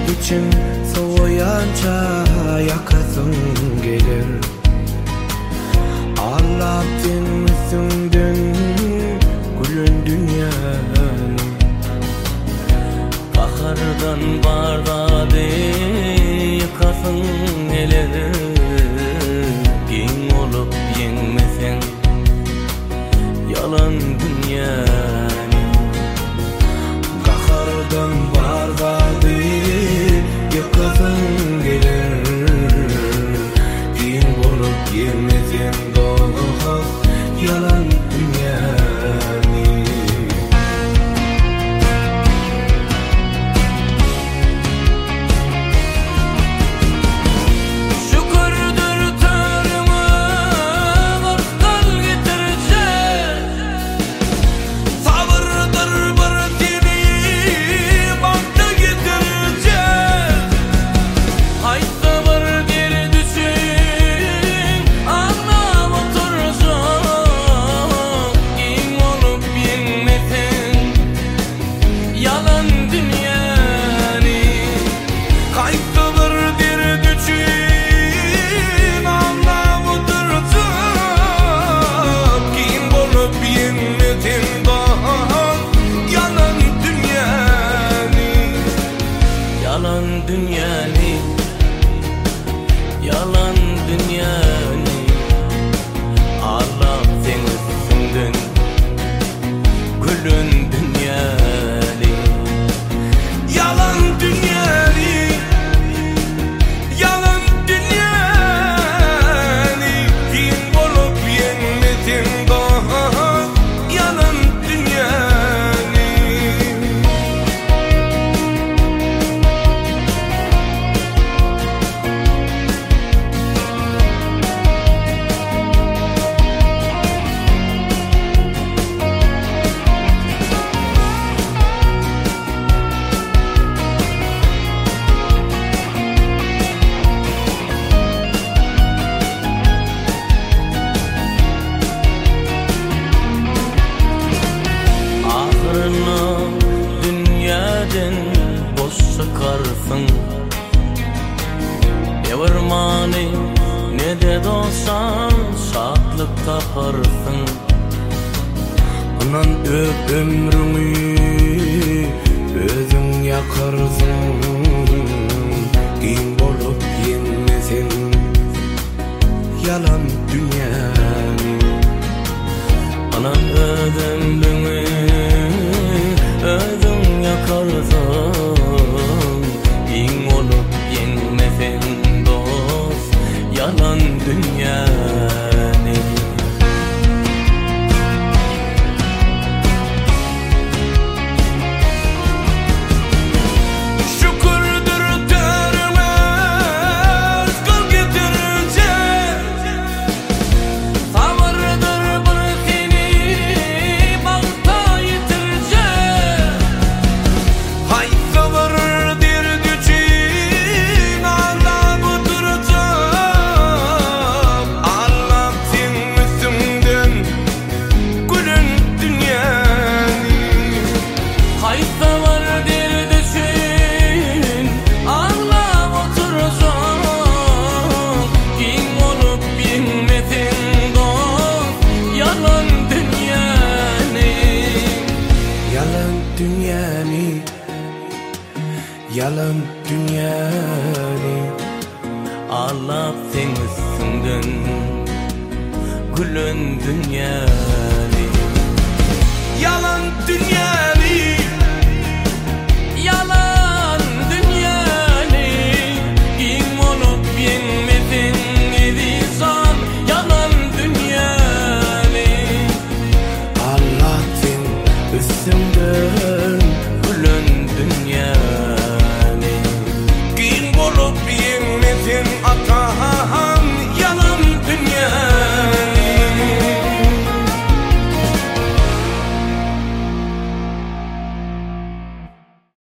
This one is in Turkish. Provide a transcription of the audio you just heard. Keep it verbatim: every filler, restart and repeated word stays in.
için soğuyanca yakasın gelir. Allah'ın üstünden gülün dünyanı, kahardan bardadı yıkasın gelir. Giyin olup yenmesen yalan dünyanı, kahardan bardadı yıkasın gelir. Giyin olup yenmesen dost yalan dünyanı. Yalan dünyanı, yalan dünyanı, Allah sen üstünden gülün dünyanı. Yalan dünyanı, yalan dünyanı, kim olup yenmedin daha yalan dünyanı. Dünyadan boş çıkarsın, devirmanı ne de olsan şadlık taparsın. Anan ömrünü özün yakarsın, giyin bolup yenmesin yalan dünyanı. Anan ömrünü özün yakarsın, giyin olup yenmesin dost yalan dünyanı. Yalan dünyanı, Allah sen üstünden gülün dünyanı. Yalan dünyanı, yalan dünyanı, kim olup yenmedin ediysan yalan dünyanı. Allah sen üstünden gülün dünyanı. yenmedin ata